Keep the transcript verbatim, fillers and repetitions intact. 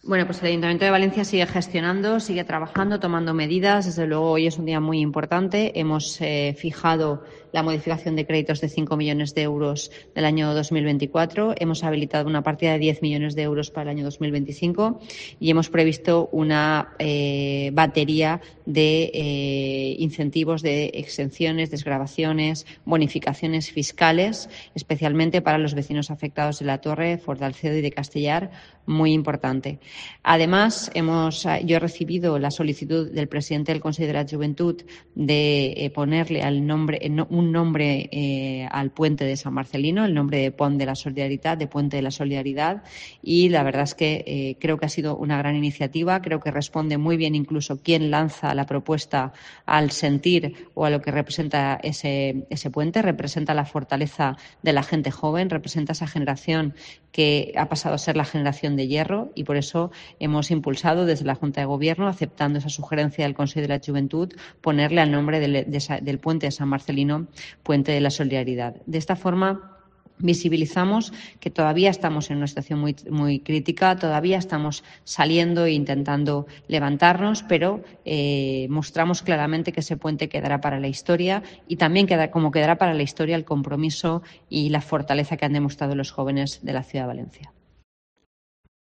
Bueno, pues el Ayuntamiento de Valencia sigue gestionando, sigue trabajando, tomando medidas. Desde luego, hoy es un día muy importante. Hemos eh, fijado la modificación de créditos de cinco millones de euros del año dos mil veinticuatro. Hemos habilitado una partida de diez millones de euros para el año dos mil veinticinco y hemos previsto una eh, batería de eh, incentivos, de exenciones, desgravaciones, bonificaciones fiscales, especialmente para los vecinos afectados de La Torre, Fort-Dalcedo y de Castellar, muy importante. Además, hemos, yo he recibido la solicitud del presidente del Consejo de la Juventud de eh, ponerle al nombre, eh, no, un nombre eh, al puente de San Marcelino, el nombre de Pont de la Solidaridad, de Puente de la Solidaridad, y la verdad es que eh, creo que ha sido una gran iniciativa. Creo que responde muy bien incluso quien lanza la propuesta al sentir o a lo que representa ese, ese puente. Representa la fortaleza de la gente joven, representa esa generación que ha pasado a ser la generación de hierro, y por eso hemos impulsado desde la Junta de Gobierno, aceptando esa sugerencia del Consejo de la Juventud, ponerle al nombre del, de, del puente de San Marcelino Puente de la Solidaridad. De esta forma, visibilizamos que todavía estamos en una situación muy, muy crítica, todavía estamos saliendo e intentando levantarnos, pero eh, mostramos claramente que ese puente quedará para la historia, y también queda, como quedará para la historia el compromiso y la fortaleza que han demostrado los jóvenes de la Ciudad de Valencia.